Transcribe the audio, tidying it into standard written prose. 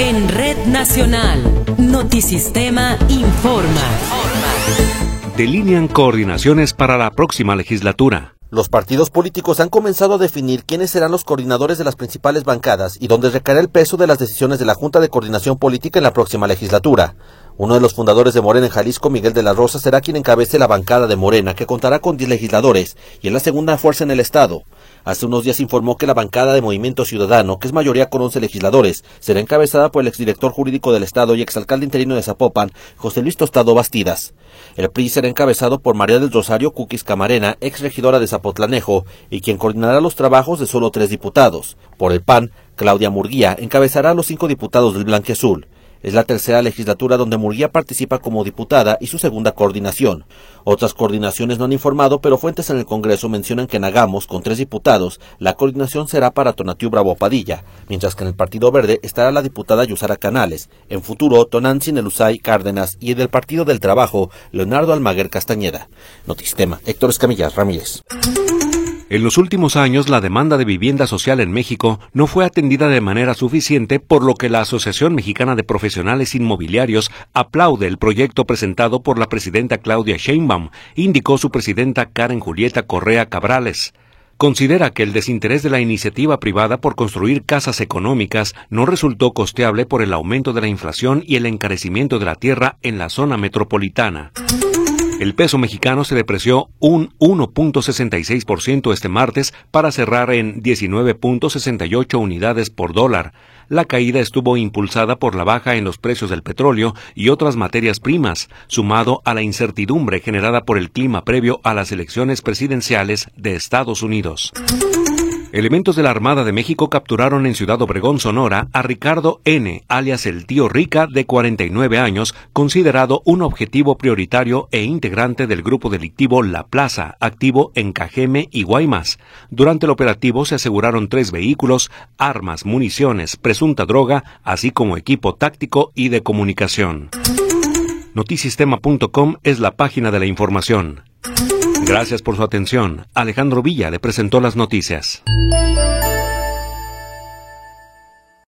En Red Nacional, Notisistema informa. Delinean coordinaciones para la próxima legislatura. Los partidos políticos han comenzado a definir quiénes serán los coordinadores de las principales bancadas y dónde recaerá el peso de las decisiones de la Junta de Coordinación Política en la próxima legislatura. Uno de los fundadores de Morena en Jalisco, Miguel de la Rosa, será quien encabece la bancada de Morena, que contará con 10 legisladores y es la segunda fuerza en el estado. Hace unos días informó que la bancada de Movimiento Ciudadano, que es mayoría con 11 legisladores, será encabezada por el exdirector jurídico del estado y exalcalde interino de Zapopan, José Luis Tostado Bastidas. El PRI será encabezado por María del Rosario Cuquis Camarena, exregidora de Zapotlanejo, y quien coordinará los trabajos de solo 3 diputados. Por el PAN, Claudia Murguía encabezará a los 5 diputados del Blanquiazul. Es la tercera legislatura donde Murguía participa como diputada y su segunda coordinación. Otras coordinaciones no han informado, pero fuentes en el Congreso mencionan que en Agamos, con 3 diputados, la coordinación será para Tonatiu Bravo Padilla, mientras que en el Partido Verde estará la diputada Yusara Canales, en futuro Tonantzin Elusay Cárdenas y en el Partido del Trabajo, Leonardo Almaguer Castañeda. Notisistema, Héctor Escamilla Ramírez. En los últimos años, la demanda de vivienda social en México no fue atendida de manera suficiente, por lo que la Asociación Mexicana de Profesionales Inmobiliarios aplaude el proyecto presentado por la presidenta Claudia Sheinbaum, indicó su presidenta Karen Julieta Correa Cabrales. Considera que el desinterés de la iniciativa privada por construir casas económicas no resultó costeable por el aumento de la inflación y el encarecimiento de la tierra en la zona metropolitana. El peso mexicano se depreció un 1.66% este martes para cerrar en 19.68 unidades por dólar. La caída estuvo impulsada por la baja en los precios del petróleo y otras materias primas, sumado a la incertidumbre generada por el clima previo a las elecciones presidenciales de Estados Unidos. Elementos de la Armada de México capturaron en Ciudad Obregón, Sonora, a Ricardo N., alias el Tío Rica, de 49 años, considerado un objetivo prioritario e integrante del grupo delictivo La Plaza, activo en Cajeme y Guaymas. Durante el operativo se aseguraron 3 vehículos, armas, municiones, presunta droga, así como equipo táctico y de comunicación. Notisistema.com es la página de la información. Gracias por su atención. Alejandro Villa le presentó las noticias.